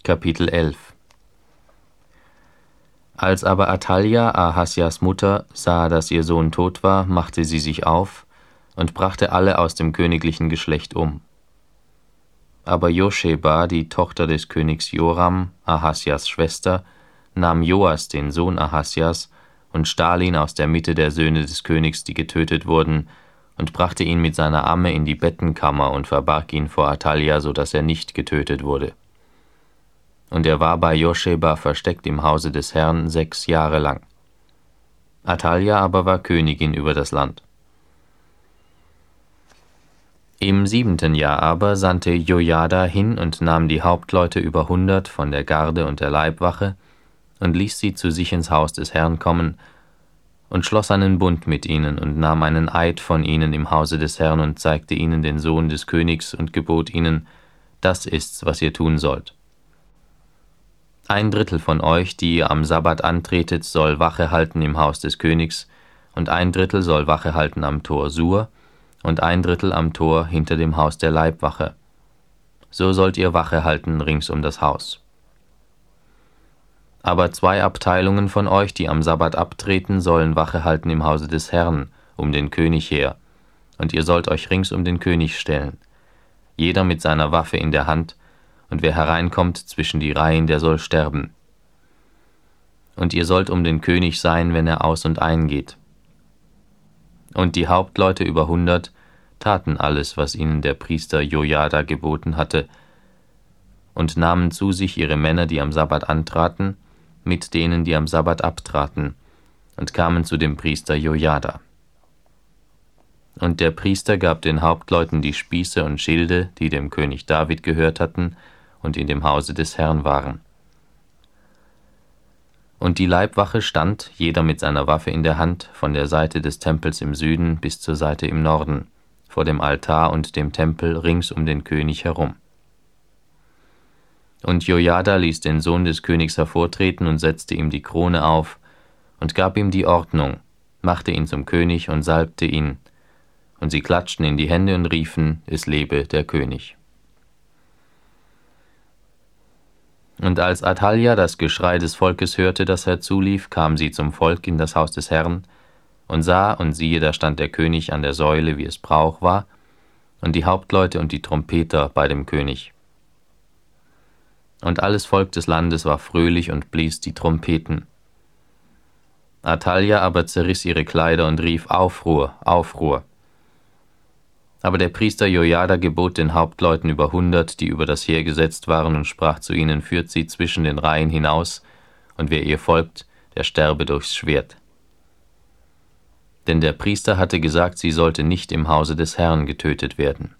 Kapitel 11. Als aber Athalja, Ahasjas Mutter, sah, dass ihr Sohn tot war, machte sie sich auf und brachte alle aus dem königlichen Geschlecht um. Aber Joscheba, die Tochter des Königs Joram, Ahasjas Schwester, nahm Joas, den Sohn Ahasjas, und stahl ihn aus der Mitte der Söhne des Königs, die getötet wurden, und brachte ihn mit seiner Amme in die Bettenkammer und verbarg ihn vor Athalja, so dass er nicht getötet wurde. Und er war bei Joscheba versteckt im Hause des Herrn 6 Jahre lang. Athalja aber war Königin über das Land. Im 7. Jahr aber sandte Jojada hin und nahm die Hauptleute über 100 von der Garde und der Leibwache und ließ sie zu sich ins Haus des Herrn kommen und schloss einen Bund mit ihnen und nahm einen Eid von ihnen im Hause des Herrn und zeigte ihnen den Sohn des Königs und gebot ihnen: Das ist's, was ihr tun sollt. 1/3 von euch, die ihr am Sabbat antretet, soll Wache halten im Haus des Königs, und 1/3 soll Wache halten am Tor Sur, und 1/3 am Tor hinter dem Haus der Leibwache. So sollt ihr Wache halten rings um das Haus. Aber 2 Abteilungen von euch, die am Sabbat abtreten, sollen Wache halten im Hause des Herrn, um den König her, und ihr sollt euch rings um den König stellen, jeder mit seiner Waffe in der Hand, und wer hereinkommt zwischen die Reihen, der soll sterben. Und ihr sollt um den König sein, wenn er aus und eingeht. Und die Hauptleute über 100 taten alles, was ihnen der Priester Jojada geboten hatte, und nahmen zu sich ihre Männer, die am Sabbat antraten, mit denen, die am Sabbat abtraten, und kamen zu dem Priester Jojada. Und der Priester gab den Hauptleuten die Spieße und Schilde, die dem König David gehört hatten und in dem Hause des Herrn waren. Und die Leibwache stand, jeder mit seiner Waffe in der Hand, von der Seite des Tempels im Süden bis zur Seite im Norden, vor dem Altar und dem Tempel rings um den König herum. Und Jojada ließ den Sohn des Königs hervortreten und setzte ihm die Krone auf und gab ihm die Ordnung, machte ihn zum König und salbte ihn. Und sie klatschten in die Hände und riefen: Es lebe der König. Und als Athalja das Geschrei des Volkes hörte, das herzulief, kam sie zum Volk in das Haus des Herrn und sah, und siehe, da stand der König an der Säule, wie es Brauch war, und die Hauptleute und die Trompeter bei dem König. Und alles Volk des Landes war fröhlich und blies die Trompeten. Athalja aber zerriss ihre Kleider und rief: Aufruhr, Aufruhr! Aber der Priester Jojada gebot den Hauptleuten über 100, die über das Heer gesetzt waren, und sprach zu ihnen: Führt sie zwischen den Reihen hinaus, und wer ihr folgt, der sterbe durchs Schwert. Denn der Priester hatte gesagt, sie sollte nicht im Hause des Herrn getötet werden.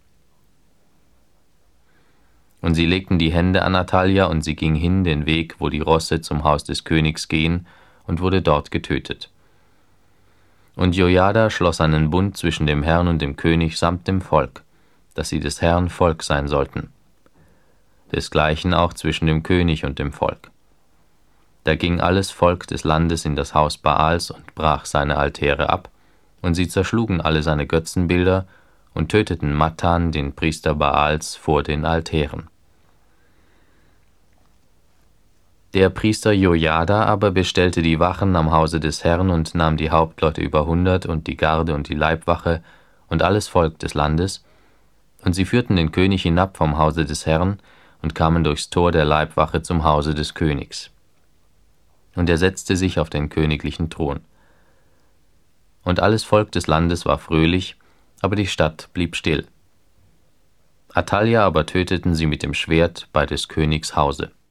Und sie legten die Hände an Athalja, und sie ging hin den Weg, wo die Rosse zum Haus des Königs gehen, und wurde dort getötet. Und Jojada schloss einen Bund zwischen dem Herrn und dem König samt dem Volk, dass sie des Herrn Volk sein sollten. Desgleichen auch zwischen dem König und dem Volk. Da ging alles Volk des Landes in das Haus Baals und brach seine Altäre ab, und sie zerschlugen alle seine Götzenbilder und töteten Mattan, den Priester Baals, vor den Altären. Der Priester Jojada aber bestellte die Wachen am Hause des Herrn und nahm die Hauptleute über 100 und die Garde und die Leibwache und alles Volk des Landes, und sie führten den König hinab vom Hause des Herrn und kamen durchs Tor der Leibwache zum Hause des Königs. Und er setzte sich auf den königlichen Thron. Und alles Volk des Landes war fröhlich, aber die Stadt blieb still. Athalja aber töteten sie mit dem Schwert bei des Königs Hause.